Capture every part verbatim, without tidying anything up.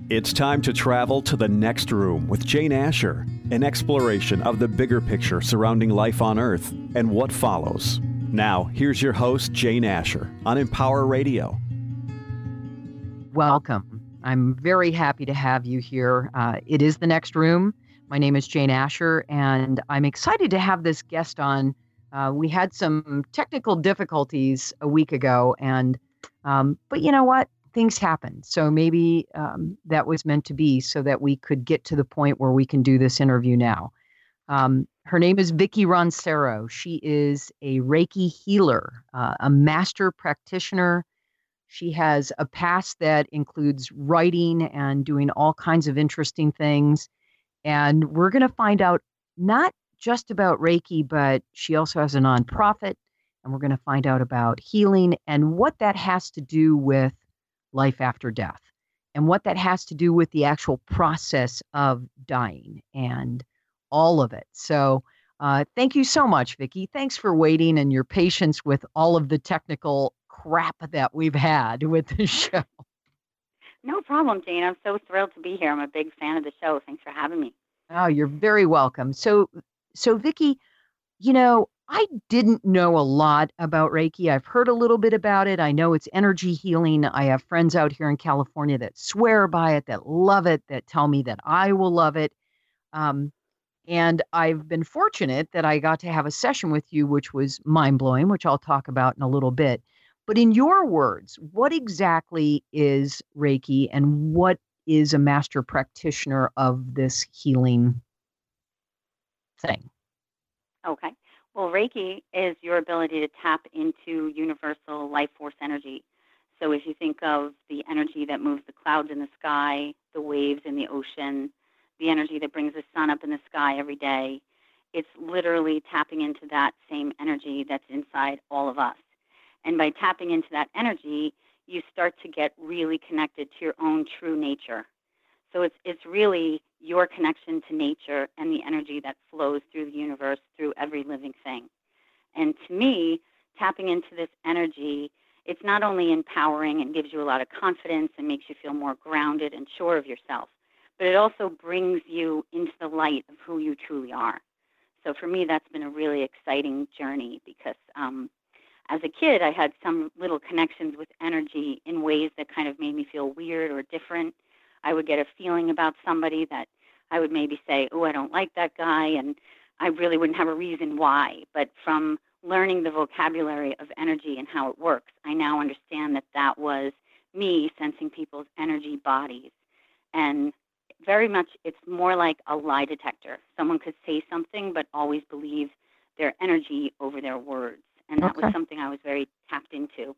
It's time to travel to the next room with Jane Asher, an exploration of the bigger picture surrounding life on Earth and what follows. Now, here's your host, Jane Asher, on Empower Radio. Welcome. I'm very happy to have you here. Uh, it is the next room. My name is Jane Asher, and I'm excited to have this guest on. Uh, we had some technical difficulties a week ago, and um, but you know what? Things happen. So maybe um, that was meant to be so that we could get to the point where we can do this interview now. Um, her name is Vicki Roncero. She is a Reiki healer, uh, a master practitioner. She has a past that includes writing and doing all kinds of interesting things. And we're going to find out not just about Reiki, but she also has a nonprofit. And we're going to find out about healing and what that has to do with life after death and what that has to do with the actual process of dying and all of it. So uh, thank you so much, Vicki. Thanks for waiting and your patience with all of the technical crap that we've had with the show. No problem, Jane. I'm so thrilled to be here. I'm a big fan of the show. Thanks for having me. Oh, you're very welcome. So, so Vicki, you know, I didn't know a lot about Reiki. I've heard a little bit about it. I know it's energy healing. I have friends out here in California that swear by it, that love it, that tell me that I will love it. Um, and I've been fortunate that I got to have a session with you, which was mind-blowing, which I'll talk about in a little bit. But in your words, what exactly is Reiki and what is a master practitioner of this healing thing? Okay. Well, Reiki is your ability to tap into universal life force energy. So if you think of the energy that moves the clouds in the sky, the waves in the ocean, the energy that brings the sun up in the sky every day, it's literally tapping into that same energy that's inside all of us. And by tapping into that energy, you start to get really connected to your own true nature. So it's it's really your connection to nature and the energy that flows through the universe, through every living thing. And to me, tapping into this energy, it's not only empowering and gives you a lot of confidence and makes you feel more grounded and sure of yourself, but it also brings you into the light of who you truly are. So for me, that's been a really exciting journey because um, as a kid, I had some little connections with energy in ways that kind of made me feel weird or different. I would get a feeling about somebody that I would maybe say, oh, I don't like that guy, and I really wouldn't have a reason why. But from learning the vocabulary of energy and how it works, I now understand that that was me sensing people's energy bodies. And very much it's more like a lie detector. Someone could say something but always believe their energy over their words. And that Okay. was something I was very tapped into.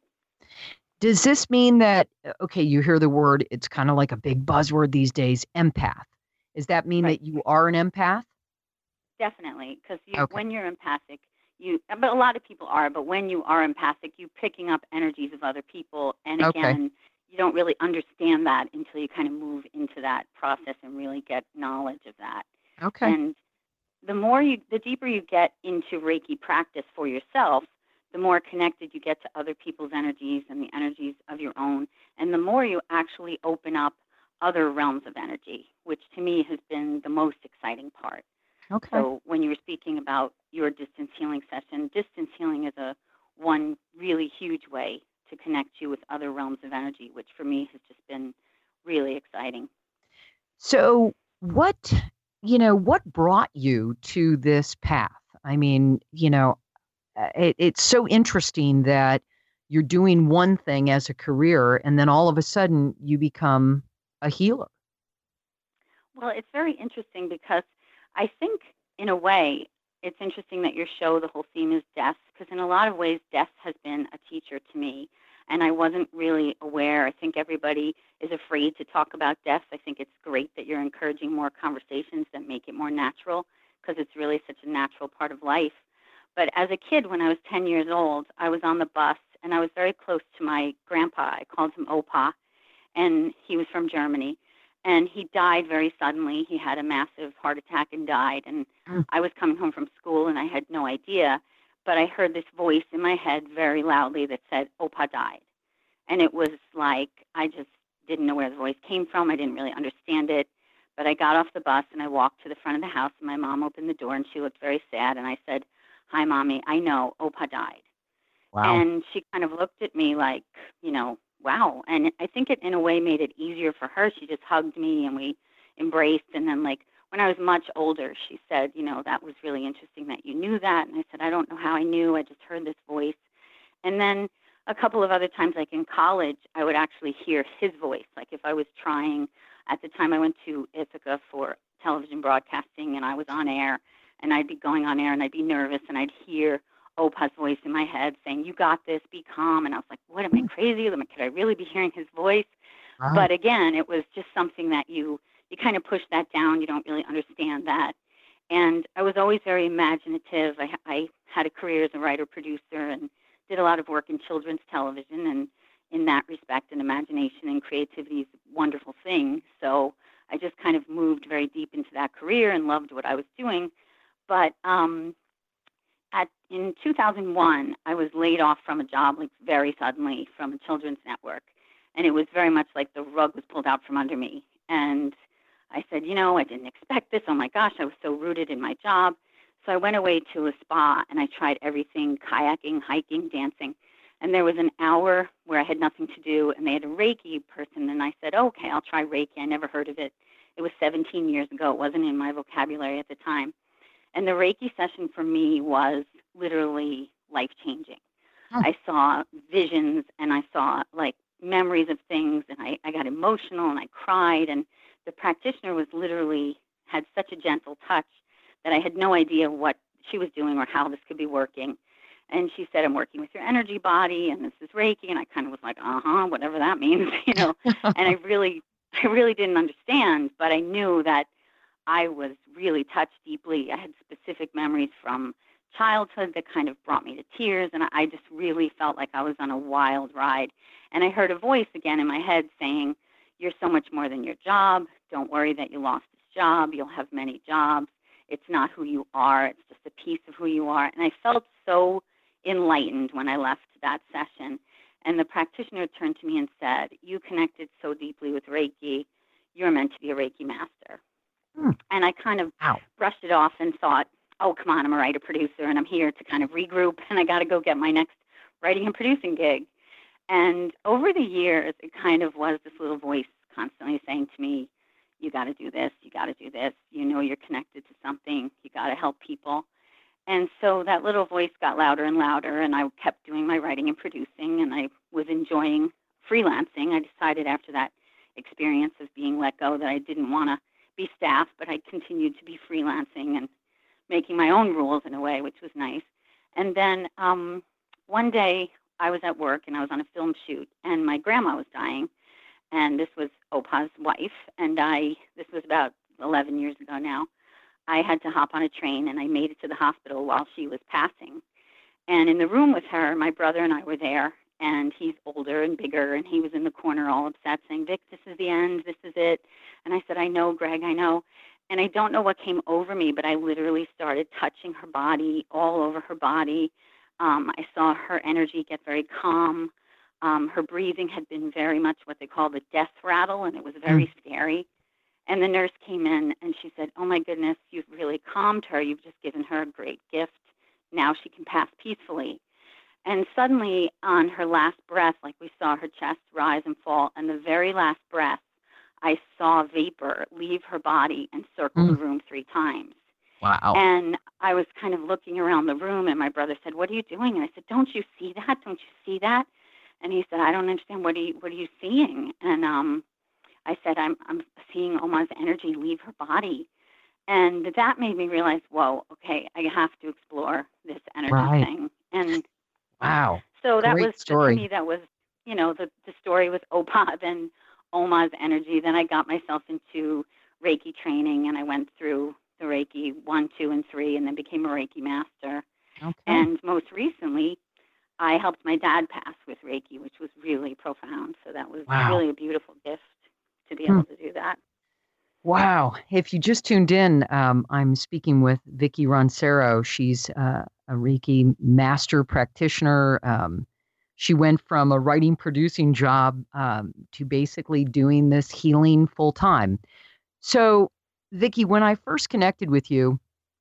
Does this mean that, okay, you hear the word, it's kind of like a big buzzword these days, empath. Does that mean Right. that you are an empath? Definitely, because you, Okay. when you're empathic, you, but a lot of people are, but when you are empathic, you're picking up energies of other people. And Okay. again, you don't really understand that until you kind of move into that process and really get knowledge of that. Okay. And the more you, the deeper you get into Reiki practice for yourself, the more connected you get to other people's energies and the energies of your own, and the more you actually open up other realms of energy, which to me has been the most exciting part. Okay. So when you were speaking about your distance healing session, distance healing is a one really huge way to connect you with other realms of energy, which for me has just been really exciting. So what, you know, what brought you to this path? I mean, you know, uh, it, it's so interesting that you're doing one thing as a career and then all of a sudden you become a healer. Well, it's very interesting because I think, in a way, it's interesting that your show, the whole theme is death, because in a lot of ways, death has been a teacher to me, and I wasn't really aware. I think everybody is afraid to talk about death. I think it's great that you're encouraging more conversations that make it more natural, because it's really such a natural part of life. But as a kid, when I was ten years old, I was on the bus, and I was very close to my grandpa. I called him Opa, and he was from Germany. And he died very suddenly. He had a massive heart attack and died. And Mm. I was coming home from school, and I had no idea. But I heard this voice in my head very loudly that said, Opa died. And it was like I just didn't know where the voice came from. I didn't really understand it. But I got off the bus and I walked to the front of the house, and my mom opened the door and she looked very sad. And I said, "Hi, Mommy, I know Opa died." Wow. And she kind of looked at me like, you know, wow. And I think it in a way made it easier for her. She just hugged me and we embraced. And then like when I was much older, she said, you know, that was really interesting that you knew that. And I said, I don't know how I knew. I just heard this voice. And then a couple of other times, like in college, I would actually hear his voice. Like if I was trying, at the time I went to Ithaca for television broadcasting and I was on air, and I'd be going on air and I'd be nervous and I'd hear Opa's voice in my head saying, "You got this, be calm." And I was like, what, am I crazy? Could I really be hearing his voice? Right. But again, it was just something that you, you kind of push that down. You don't really understand that. And I was always very imaginative. I, I had a career as a writer, producer, and did a lot of work in children's television. And in that respect, and imagination and creativity is a wonderful thing. So I just kind of moved very deep into that career and loved what I was doing. But um, at in two thousand one, I was laid off from a job like very suddenly from a children's network. And it was very much like the rug was pulled out from under me. And I said, you know, I didn't expect this. Oh my gosh, I was so rooted in my job. So I went away to a spa and I tried everything, kayaking, hiking, dancing. And there was an hour where I had nothing to do, and they had a Reiki person. And I said, okay, I'll try Reiki. I never heard of it. It was seventeen years ago. It wasn't in my vocabulary at the time. And the Reiki session for me was literally life-changing. Hmm. I saw visions, and I saw like memories of things, and I, I got emotional, and I cried. And the practitioner was literally, had such a gentle touch that I had no idea what she was doing or how this could be working. And she said, "I'm working with your energy body, and this is Reiki." And I kind of was like, uh-huh, whatever that means, you know. And I really, I really didn't understand, but I knew that I was really touched deeply. I had specific memories from childhood that kind of brought me to tears, and I just really felt like I was on a wild ride. And I heard a voice again in my head saying, "You're so much more than your job. Don't worry that you lost this job. You'll have many jobs. It's not who you are. It's just a piece of who you are." And I felt so enlightened when I left that session. And the practitioner turned to me and said, "You connected so deeply with Reiki. You're meant to be a Reiki master." Hmm. And I kind of Wow. brushed it off and thought, oh, come on, I'm a writer producer and I'm here to kind of regroup, and I got to go get my next writing and producing gig. And over the years, it kind of was this little voice constantly saying to me, "You got to do this, you got to do this. You know you're connected to something. You got to help people." And so that little voice got louder and louder, and I kept doing my writing and producing, and I was enjoying freelancing. I decided after that experience of being let go that I didn't want to be staff, but I continued to be freelancing and making my own rules in a way, which was nice. And then um, one day I was at work and I was on a film shoot, and my grandma was dying, and this was Opa's wife, and I, this was about eleven years ago now. I had to hop on a train, and I made it to the hospital while she was passing. And in the room with her, my brother and I were there, and he's older and bigger, and he was in the corner all upset saying, "Vic, this is the end, this is it." And I said, "I know, Greg, I know." And I don't know what came over me, but I literally started touching her body, all over her body. Um, I saw her energy get very calm. Um, her breathing had been very much what they call the death rattle, and it was very mm. scary. And the nurse came in, and she said, "Oh, my goodness, you've really calmed her. You've just given her a great gift. Now she can pass peacefully." And suddenly, on her last breath, like we saw her chest rise and fall, and the very last breath, I saw vapor leave her body and circle mm. the room three times. Wow. And I was kind of looking around the room, and my brother said, "What are you doing?" And I said, "Don't you see that? Don't you see that?" And he said, "I don't understand. What are you, what are you seeing?" And um, I said, I'm, I'm seeing Oma's energy leave her body. And that made me realize, whoa, okay, I have to explore this energy right. thing. And wow. So that Great was, story. to me, that was, you know, the, the story with Opa, then Oma's energy. Then I got myself into Reiki training, and I went through the Reiki one, two, and three, and then became a Reiki master. Okay. And most recently, I helped my dad pass with Reiki, which was really profound. So that was wow. really a beautiful gift to be able hmm. to do that. Wow. If you just tuned in, um, I'm speaking with Vicki Roncero. She's uh, a Reiki master practitioner, um, she went from a writing producing job um, to basically doing this healing full time. So, Vicky, when I first connected with you,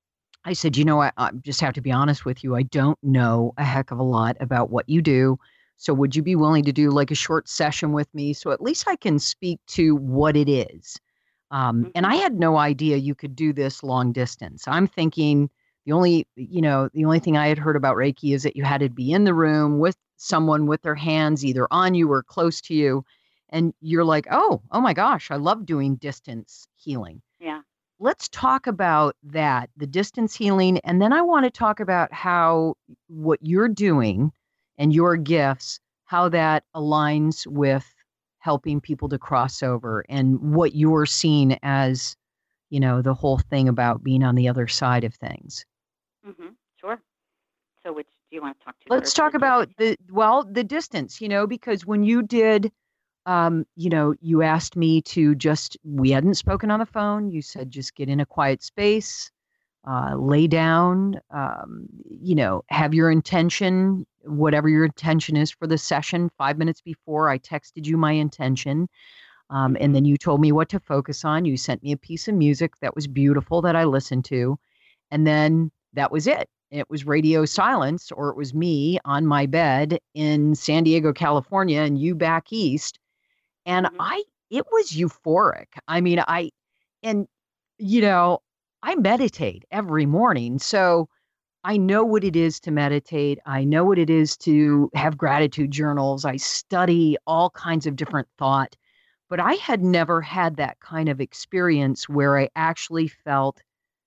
I said, you know, I, I just have to be honest with you. I don't know a heck of a lot about what you do. So, would you be willing to do like a short session with me so at least I can speak to what it is? Um, and Mm-hmm. I had no idea you could do this long distance. I'm thinking the only, you know, the only thing I had heard about Reiki is that you had to be in the room with someone with their hands either on you or close to you. And you're like, oh, oh my gosh, I love doing distance healing. Yeah. Let's talk about that, the distance healing. And then I want to talk about how what you're doing and your gifts, how that aligns with helping people to cross over and what you're seeing as, you know, the whole thing about being on the other side of things. Mm-hmm. Sure. So which do you want to talk to Let's first? The talk about distance? the, well, the distance, you know, because when you did, um, you know, you asked me to just, we hadn't spoken on the phone. You said, just get in a quiet space, uh, lay down, um, you know, have your intention, whatever your intention is for the session. Five minutes before, I texted you my intention. Um, and Mm-hmm. then you told me what to focus on. You sent me a piece of music that was beautiful that I listened to. And then that was it. It was radio silence, or it was me on my bed in San Diego, California, and you back east. And Mm-hmm. I, it was euphoric. I mean, I, and, you know, I meditate every morning. So I know what it is to meditate. I know what it is to have gratitude journals. I study all kinds of different thought, but I had never had that kind of experience where I actually felt,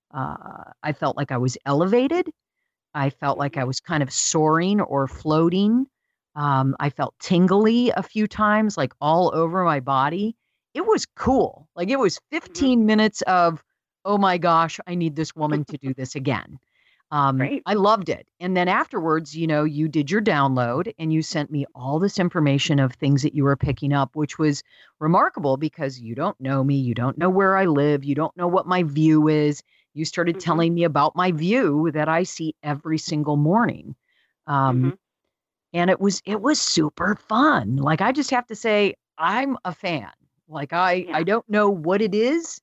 uh, I felt like I was elevated. I felt like I Mm-hmm. was kind of soaring or floating. Um, I felt tingly a few times, like all over my body. It was cool. Like it was Mm-hmm. fifteen minutes of, oh my gosh, I need this woman to do this again. Um, Great. I loved it. And then afterwards, you know, you did your download and you sent me all this information of things that you were picking up, which was remarkable because you don't know me. You don't know where I live. You don't know what my view is. You started Mm-hmm. telling me about my view that I see every single morning. Um, Mm-hmm. and it was it was super fun. Like I just have to say, I'm a fan. Like I I Yeah. don't know what it is,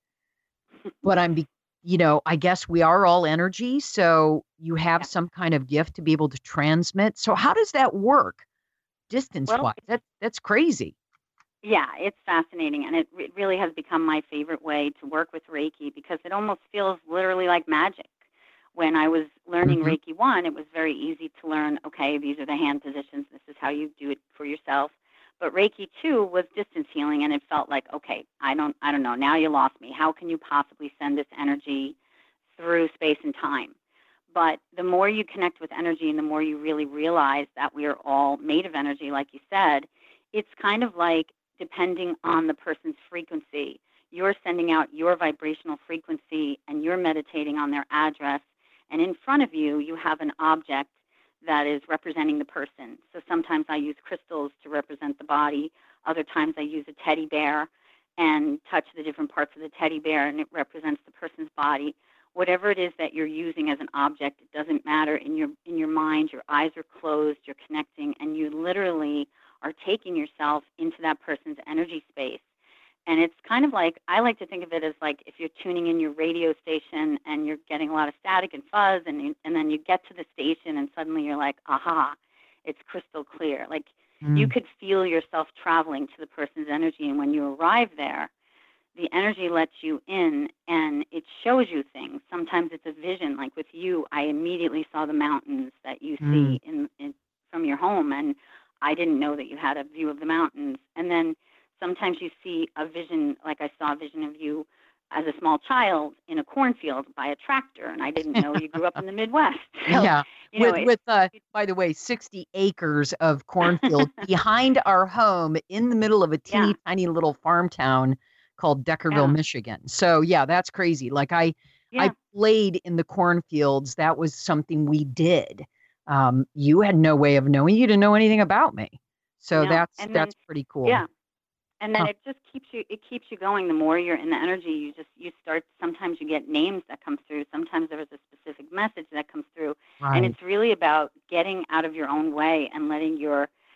but I'm be, you know, I guess we are all energy, so you have Yeah. some kind of gift to be able to transmit. So how does that work distance Well, wise? That that's crazy. yeah, it's fascinating, and it re- really has become my favorite way to work with Reiki because it almost feels literally like magic. When I was learning Hmm. Reiki one, it was very easy to learn, okay, these are the hand positions, this is how you do it for yourself. But Reiki two was distance healing, and it felt like, okay, I don't I don't know, now you lost me. How can you possibly send this energy through space and time? But the more you connect with energy and the more you really realize that we are all made of energy, like you said, it's kind of like depending on the person's frequency. You're sending out your vibrational frequency and you're meditating on their address. And in front of you, you have an object that is representing the person. So sometimes I use crystals to represent the body. Other times I use a teddy bear and touch the different parts of the teddy bear and it represents the person's body. Whatever it is that you're using as an object, it doesn't matter. In your in your mind, your eyes are closed, you're connecting, and you literally are taking yourself into that person's energy space. And it's kind of like, I like to think of it as like if you're tuning in your radio station and you're getting a lot of static and fuzz, and you, and then you get to the station and suddenly you're like, aha, it's crystal clear. Like you Mm. could feel yourself traveling to the person's energy, and when you arrive there, the energy lets you in and it shows you things. Sometimes it's a vision. Like with you, I immediately saw the mountains that you Mm. see in, in from your home, and I didn't know that you had a view of the mountains. And then sometimes you see a vision, like I saw a vision of you as a small child in a cornfield by a tractor, and I didn't know you grew up in the Midwest. So, Yeah. you know, With it, with uh by the way, sixty acres of cornfield behind our home in the middle of a yeah, teeny tiny little farm town called Deckerville, yeah, Michigan. So yeah, that's crazy. Like I I yeah, played in the cornfields. That was something we did. Um, you had no way of knowing. You didn't know anything about me. So no. that's And then, that's pretty cool. yeah. And then Huh. it just keeps you it keeps you going. The more you're in the energy, you just you start, sometimes you get names that come through, sometimes there is a specific message that comes through, and Right. it's really about getting out of your own way and letting your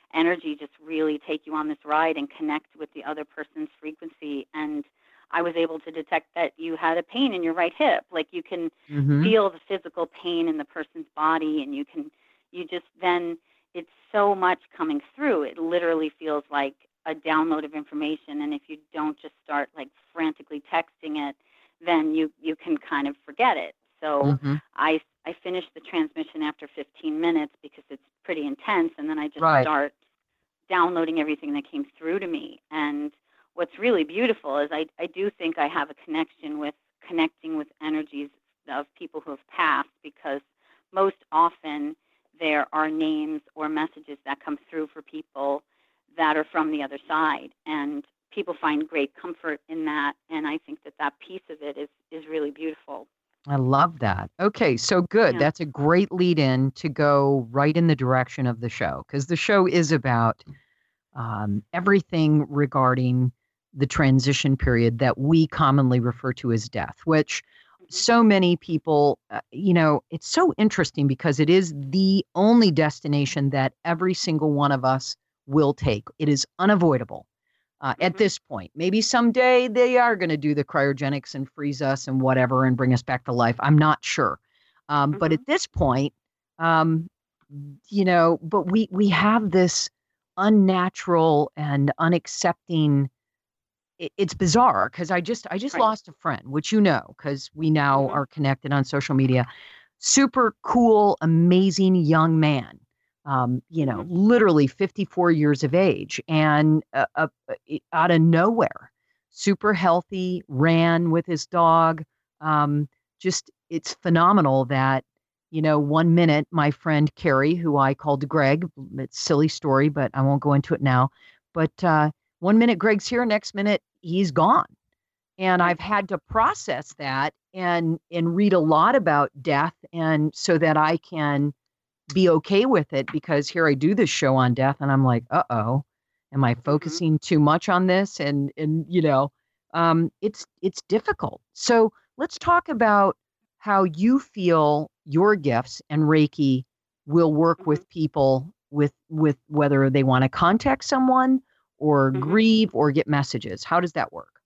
energy just really take you on this ride and connect with the other person's frequency. And I was able to detect that you had a pain in your right hip. Like you can Mm-hmm. feel the physical pain in the person's body, and you can, you just then, it's so much coming through. It literally feels like a download of information. And if you don't just start like frantically texting it, then you, you can kind of forget it. So Mm-hmm. I, I finish the transmission after fifteen minutes because it's pretty intense. And then I just Right. start downloading everything that came through to me. And what's really beautiful is I, I do think I have a connection with connecting with energies of people who have passed, because most often there are names or messages that come through for people that are from the other side. And people find great comfort in that. And I think that that piece of it is, is really beautiful. I love that. Okay, so good. Yeah. That's a great lead in to go right in the direction of the show, because the show is about um, everything regarding the transition period that we commonly refer to as death, which Mhm. so many people, uh, you know, it's so interesting because it is the only destination that every single one of us will take. It is unavoidable. Uh, at Mhm. this point, maybe someday they are going to do the cryogenics and freeze us and whatever and bring us back to life. I'm not sure. Um, but at Mhm. this point, um, you know, but we we have this unnatural and unaccepting. It, it's bizarre because I just I just Right. lost a friend, which you know, because we now Mhm. are connected on social media. Super cool, amazing young man. Um, you know, Mhm. literally fifty-four years of age, and uh, uh, uh, out of nowhere, super healthy, ran with his dog. Um, just it's phenomenal that you know, one minute, my friend Carrie, who I called Greg, it's a silly story, but I won't go into it now. But uh, one minute Greg's here, next minute he's gone. And I've Right. had to process that and and read a lot about death, and so that I can be okay with it, because here I do this show on death and I'm like, uh-oh, am I Mhm. focusing too much on this? And and you know, um, it's it's difficult. So let's talk about how you feel your gifts and Reiki will work Mhm. with people with with whether they want to contact someone or Mhm. grieve or get messages. How does that work?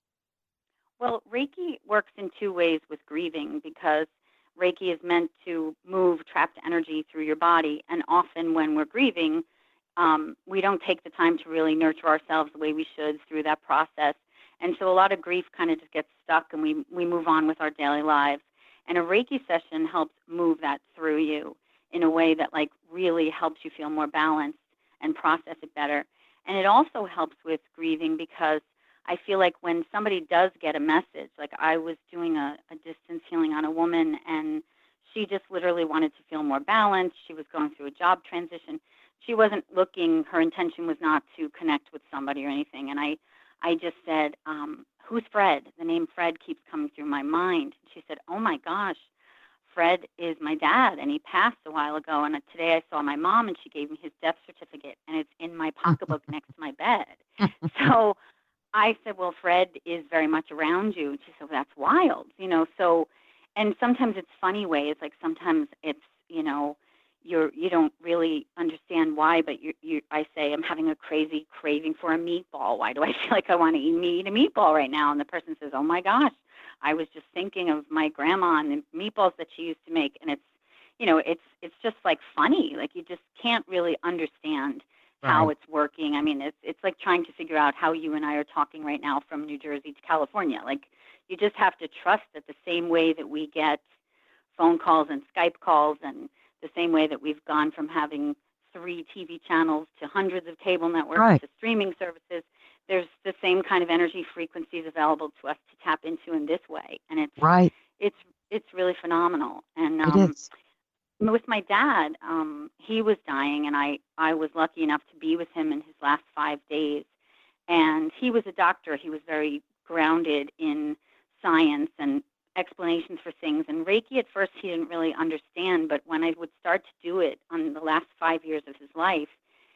Well, Reiki works in two ways with grieving, because Reiki is meant to move trapped energy through your body. And often when we're grieving, um, we don't take the time to really nurture ourselves the way we should through that process. And so a lot of grief kind of just gets stuck, and we, we move on with our daily lives. And a Reiki session helps move that through you in a way that like really helps you feel more balanced and process it better. And it also helps with grieving, because I feel like when somebody does get a message, like I was doing a, a distance healing on a woman, and she just literally wanted to feel more balanced. She was going through a job transition. She wasn't looking, her intention was not to connect with somebody or anything. And I, I just said, um, who's Fred? The name Fred keeps coming through my mind. She said, oh my gosh, Fred is my dad, and he passed a while ago. And today I saw my mom, and she gave me his death certificate, and it's in my pocketbook next to my bed. So I said, well, Fred is very much around you. And she said, well, that's wild, you know. So, and sometimes it's funny ways. Like sometimes it's, you know, you're you don't really understand why, but you you I say I'm having a crazy craving for a meatball. Why do I feel like I want to eat, me eat a meatball right now? And the person says, oh my gosh, I was just thinking of my grandma and the meatballs that she used to make, and it's, you know, it's it's just like funny. Like you just can't really understand how Right. it's working. I mean, it's it's like trying to figure out how you and I are talking right now from New Jersey to California. Like you just have to trust that the same way that we get phone calls and Skype calls, and the same way that we've gone from having three T V channels to hundreds of cable networks Right. to streaming services, there's the same kind of energy frequencies available to us to tap into in this way. And it's Right. it's it's really phenomenal. And It um is. with my dad, um, he was dying, and I, I was lucky enough to be with him in his last five days. And he was a doctor. He was very grounded in science and explanations for things. And Reiki, at first, he didn't really understand. But when I would start to do it on the last five years of his life,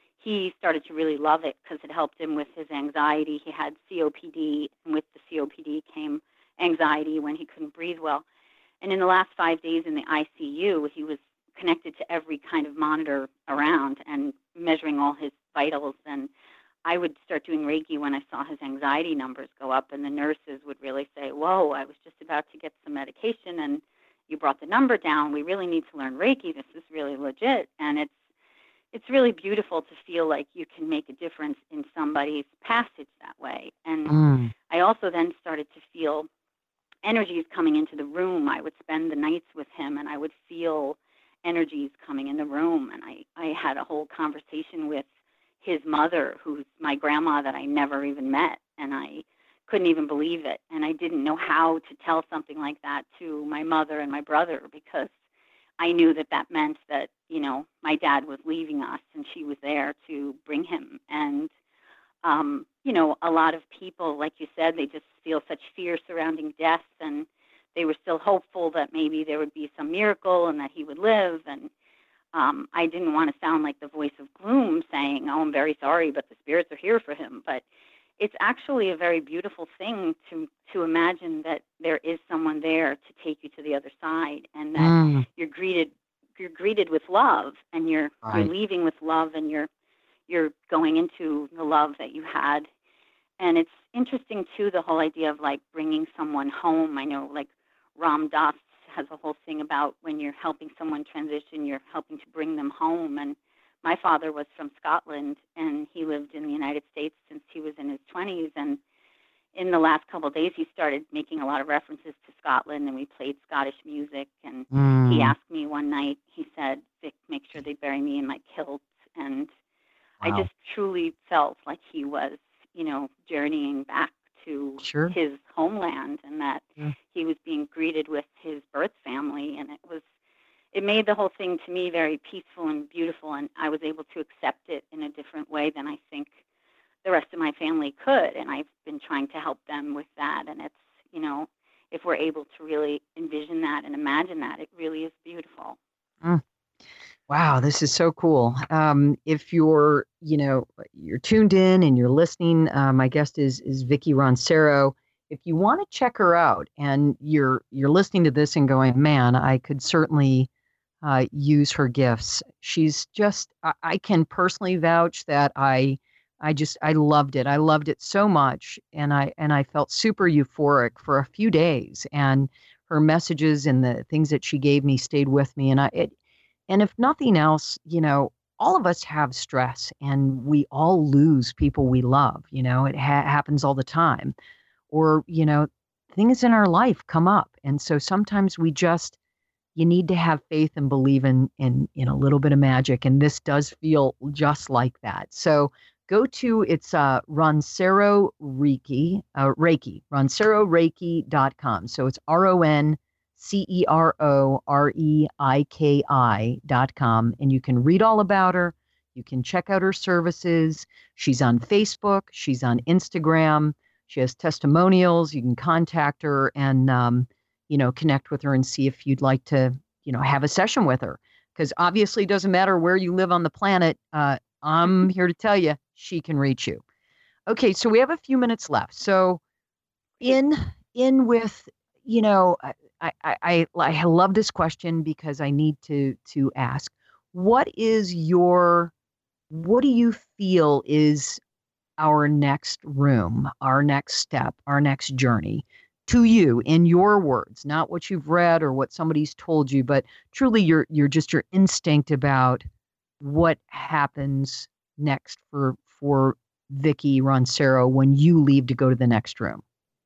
he started to really love it, because it helped him with his anxiety. He had C O P D, and with the C O P D came anxiety when he couldn't breathe well. And in the last five days in the I C U, he was connected to every kind of monitor around and measuring all his vitals. And I would start doing Reiki when I saw his anxiety numbers go up, and the nurses would really say, whoa, I was just about to get some medication and you brought the number down. We really need to learn Reiki. This is really legit. And it's it's really beautiful to feel like you can make a difference in somebody's passage that way. And Mm. I also then started to feel energies coming into the room. I would spend the nights with him and I would feel energies coming in the room. And I, I had a whole conversation with his mother, who's my grandma that I never even met. And I couldn't even believe it. And I didn't know how to tell something like that to my mother and my brother, because I knew that that meant that, you know, my dad was leaving us and she was there to bring him. And, um, you know, a lot of people, like you said, they just feel such fear surrounding death, and they were still hopeful that maybe there would be some miracle and that he would live. And um, I didn't want to sound like the voice of gloom saying, oh, I'm very sorry, but the spirits are here for him. But it's actually a very beautiful thing to to imagine that there is someone there to take you to the other side, and that Mm. you're greeted you're greeted with love, and you're you're Right. leaving with love, and you're you're going into the love that you had. And it's interesting too, the whole idea of like bringing someone home. I know like Ram Dass has a whole thing about when you're helping someone transition, you're helping to bring them home. And my father was from Scotland, and he lived in the United States since he was in his twenties. And in the last couple of days, he started making a lot of references to Scotland, and we played Scottish music. And he Mm. asked me one night, he said, Vic, make sure they bury me in my kilt. And I Wow. just truly felt like he was, you know, journeying back to Sure. his homeland, and that Yeah. he was being greeted with his birth family. And it was, it made the whole thing to me very peaceful and beautiful. And I was able to accept it in a different way than I think the rest of my family could. And I've been trying to help them with that. And it's, you know, if we're able to really envision that and imagine that, it really is beautiful. Mm. Wow, this is so cool. Um, if you're, you know, you're tuned in and you're listening, uh, my guest is is Vicki Roncero. If you want to check her out and you're you're listening to this and going, man, I could certainly uh, use her gifts. She's just, I, I can personally vouch that I, I just, I loved it. I loved it so much, and I and I felt super euphoric for a few days. And her messages and the things that she gave me stayed with me. And I, it, and if nothing else, you know, all of us have stress, and we all lose people we love. You know, it ha- happens all the time. Or, you know, things in our life come up. And so sometimes we just, you need to have faith and believe in, in, in a little bit of magic. And this does feel just like that. So go to, it's uh, Roncero Reiki, uh, Reiki, roncero reiki dot com. So it's R O N C E R O R E I K I dot com. And you can read all about her. You can check out her services. She's on Facebook. She's on Instagram. She has testimonials. You can contact her and, um, you know, connect with her and see if you'd like to, you know, have a session with her. Because obviously it doesn't matter where you live on the planet. Uh, I'm here to tell you, she can reach you. Okay, so we have a few minutes left. So in in with, you know, I I I, I love this question because I need to to ask, what is your, what do you feel is our next room, our next step, our next journey to you in your words, not what you've read or what somebody's told you, but truly your your just your instinct about what happens next for for Vicki Roncero when you leave to go to the next room.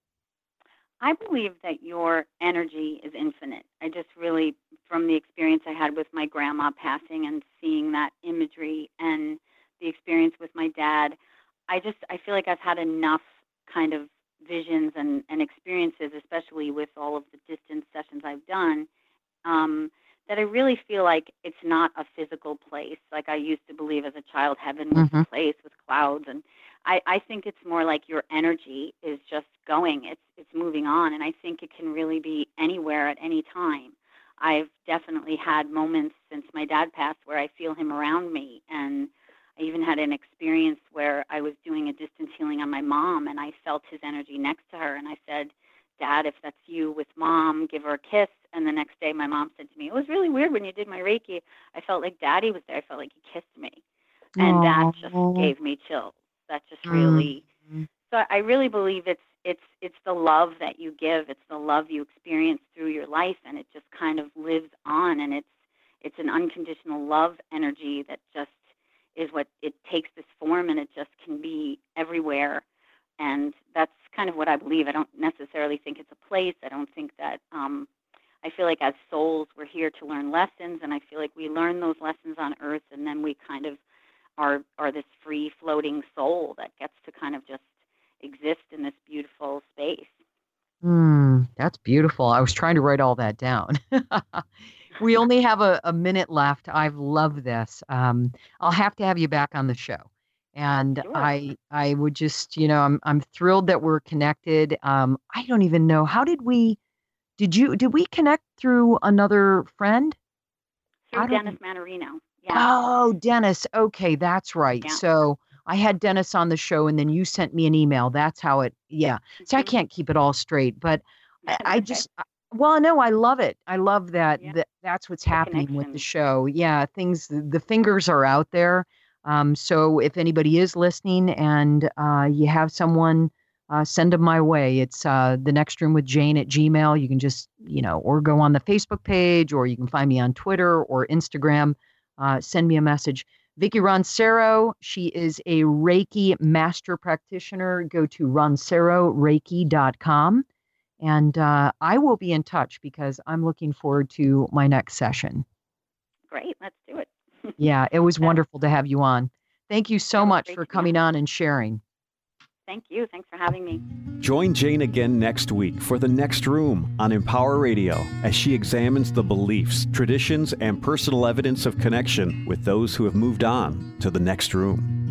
I believe that your energy is infinite. I just really, from the experience I had with my grandma passing and seeing that imagery, and the experience with my dad, I just, I feel like I've had enough kind of visions and, and experiences, especially with all of the distance sessions I've done, um, that I really feel like it's not a physical place. Like I used to believe as a child, heaven was Mm-hmm. a place with clouds. And I, I think it's more like your energy is just going. It's it's moving on. And I think it can really be anywhere at any time. I've definitely had moments since my dad passed where I feel him around me. And I even had an experience where I was doing a distance healing on my mom, and I felt his energy next to her. And I said, Dad, if that's you with Mom, give her a kiss. And the next day my mom said to me, it was really weird when you did my Reiki. I felt like Daddy was there. I felt like he kissed me. And Aww. that just gave me chills. That just really, mm. so I really believe it's, it's, it's the love that you give. It's the love you experience through your life. And it just kind of lives on. And it's, it's an unconditional love energy that just is what it takes this form, and it just can be everywhere. And that's kind of what I believe. I don't necessarily think it's a place. I don't think that, um, I feel like as souls, we're here to learn lessons, and I feel like we learn those lessons on Earth, and then we kind of are, are this free floating soul that gets to kind of just exist in this beautiful space. Mm, that's beautiful. I was trying to write all that down. We only have a, a minute left. I've loved this. Um, I'll have to have you back on the show. And Sure. I I would just, you know, I'm I'm thrilled that we're connected. Um, I don't even know. How did we, did you, did we connect through another friend? Through I don't- Dennis Manarino. Yeah. Oh, Dennis. Okay, that's right. Yeah. So I had Dennis on the show, and then you sent me an email. That's how it, yeah. So I Mhm. can't keep it all straight, but I, I Okay. just, I- well, no, I love it. I love that, Yeah. that that's what's happening with connection. the show. Yeah, things, the, the fingers are out there. Um, so if anybody is listening and uh, you have someone, uh, send them my way. It's uh, the next room with Jane at Gmail. You can just, you know, or go on the Facebook page, or you can find me on Twitter or Instagram. Uh, send me a message. Vicki Roncero, she is a Reiki master practitioner. Go to roncero reiki dot com. And uh, I will be in touch because I'm looking forward to my next session. Great. Let's do it. Yeah, it was Yeah. wonderful to have you on. Thank you so It was much great for to be coming on and sharing. Thank you. Thanks for having me. Join Jane again next week for The Next Room on Empower Radio as she examines the beliefs, traditions, and personal evidence of connection with those who have moved on to the next room.